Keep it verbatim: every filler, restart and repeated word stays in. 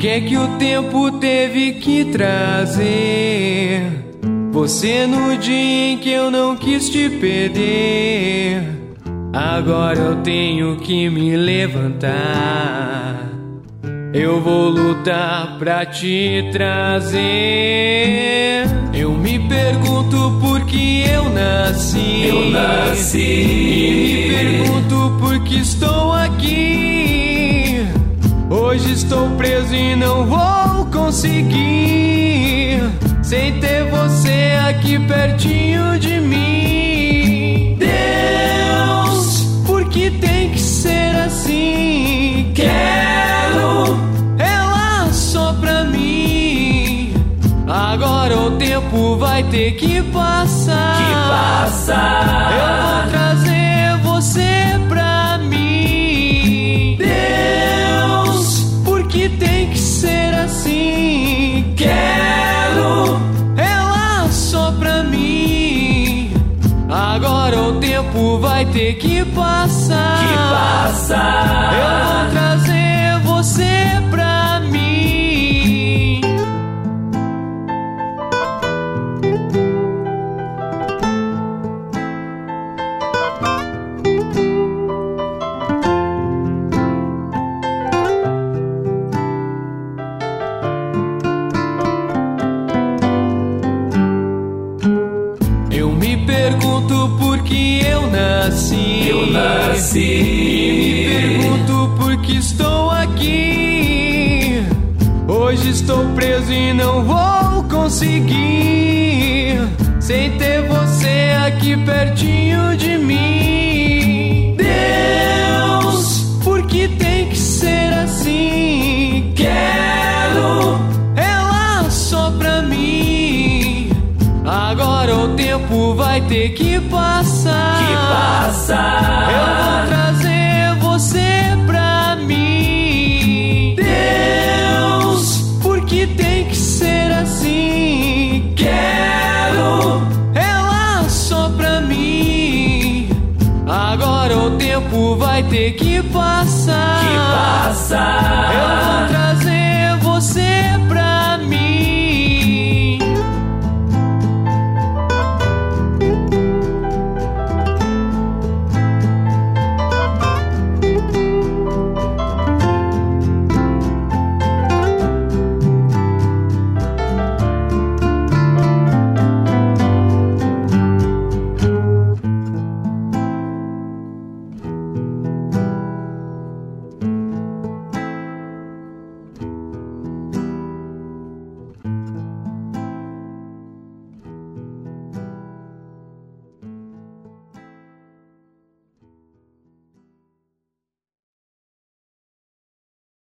que é que o tempo teve que trazer você no dia em que eu não quis te perder? Agora eu tenho que me levantar, eu vou lutar pra te trazer. Eu me pergunto por que eu nasci, eu nasci. E me pergunto por que estou aqui. Hoje estou preso e não vou conseguir sem ter você aqui pertinho de mim. Deus, por que tem que ser assim? Quero ela só pra mim. Agora o tempo vai ter que passar, que passar. Eu vou trazer você pra mim. Deus, por que tem que ser assim? Quero ela só pra mim. Agora o tempo vai ter que passar, que passar. Eu vou trazer você pra mim. Eu me pergunto por que eu nasci, eu nasci. E me pergunto por que estou aqui. Hoje estou preso e não vou conseguir sem ter você aqui pertinho de mim. Deus, por que tem que ser assim? Quero ela só pra mim. Agora o tempo vai ter que passar, que passar. Eu vou trazer você pra mim. Deus, por que tem que ser assim? Quero ela só pra mim. Agora o tempo vai ter que passar, que passar. Eu vou trazer você pra